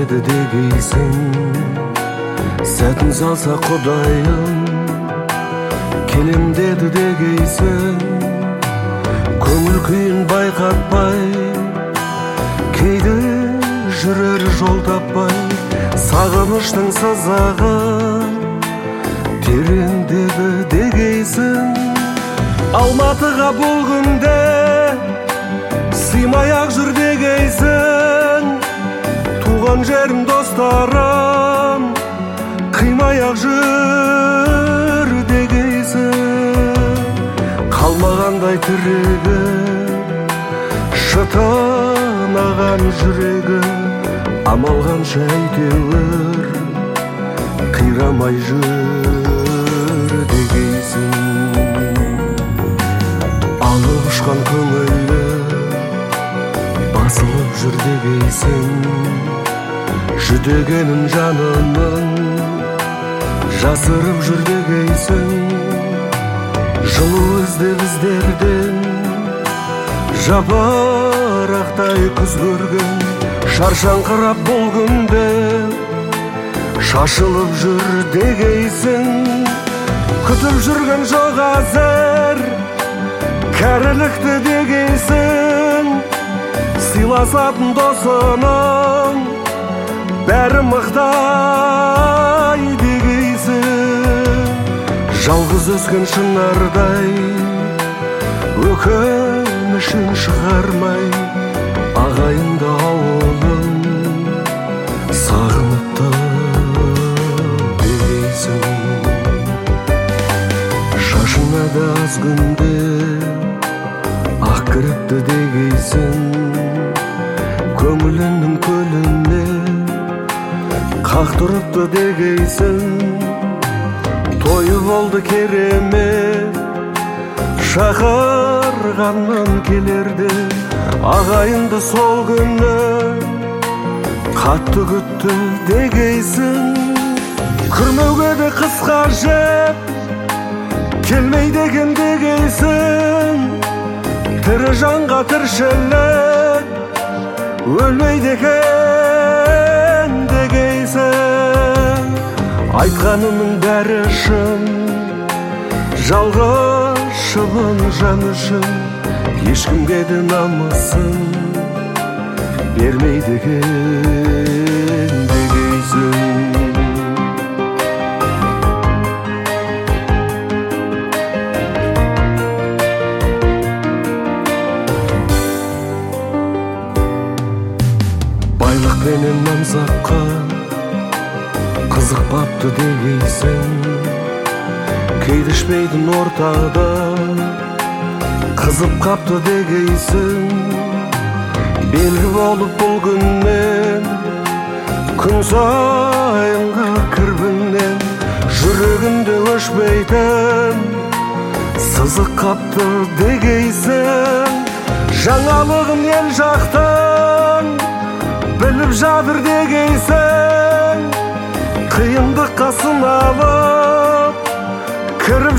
деді дегейсің. Сәтін салса құдайым келем деді дегейсің. Көңіл күйін байқатпай кейде жүрер жол таппай. Сағыныштың сызығы тереңдеді дегейсің. Алматыға бұл күнде сыймай-ақ жүр дегейсің. Туған жерім достарым қимай-ақ жүр дегейсің. Қалмағандай тірегі шытынаған жүрегі. Амал қанша әйтеуір қирамай жүр дегейсің. Алып ұшқан көңілі басылып жүр дегейсің. Жүдегенін жанының жасырып жүр дегейсің. Жылу іздеп іздерден жапырақтай күз көрген. Шаршаңқырап бұл күнде шашылып жүр дегейсің. Күтіп жүрген жоқ әзір кәрілікті дегейсің. Сыйласатын досының бәрі мықтай дегейсің. Жалғыз өскен шынардай өкінішін шығармай. Ағайынды ауылын сағыныпты дегейсің. Шашына да аз күнде ақ кіріпті дегейсің. Көңіліңнің көліне қақ тұрыпты дегейсің. Тойы болды керемет шақырғаннан келерде. Ағайынды сол күні қатты күтті дегейсің. Күрмеуге де қысқа жеп келмейді екен дегейсің. Тірі жанға тіршілік өлмейді екен дегейсің. Айтқанының бәрі шын, жалғыз шыбын жан үшін. Ешкімге де намысын бермейді екен дегейсің. Байлық пенен мансапқа қызықпапты дегейсің. Кейдішпейдің ортада қызып қапты дегейсің. Белгі болып бұл күннен күн сайынғы кірбіңнен жүрегінде өшпейтін сызық қапты дегейсің. Жаңалығын ел жақтың біліп жатыр дегейсің. Қиындыққа сыналып кіріп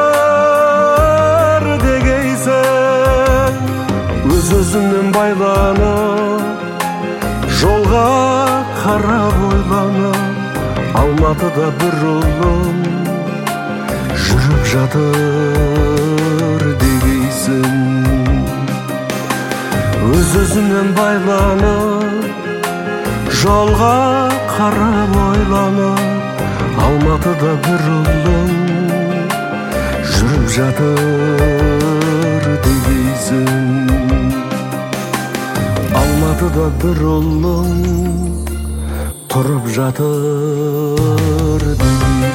жатыр дегейсің. Өз-өзіңнен байланып жолға қарап ойланып. Алматыда бір ұлым жүріп жатыр дегейсің. Өз-өзіңнен байланып жолға қарап ойланып. Алматыда бір ұлым жүріп жатыр дегейсің. Алматыда бір ұлым тұрып жатыр дегейсің.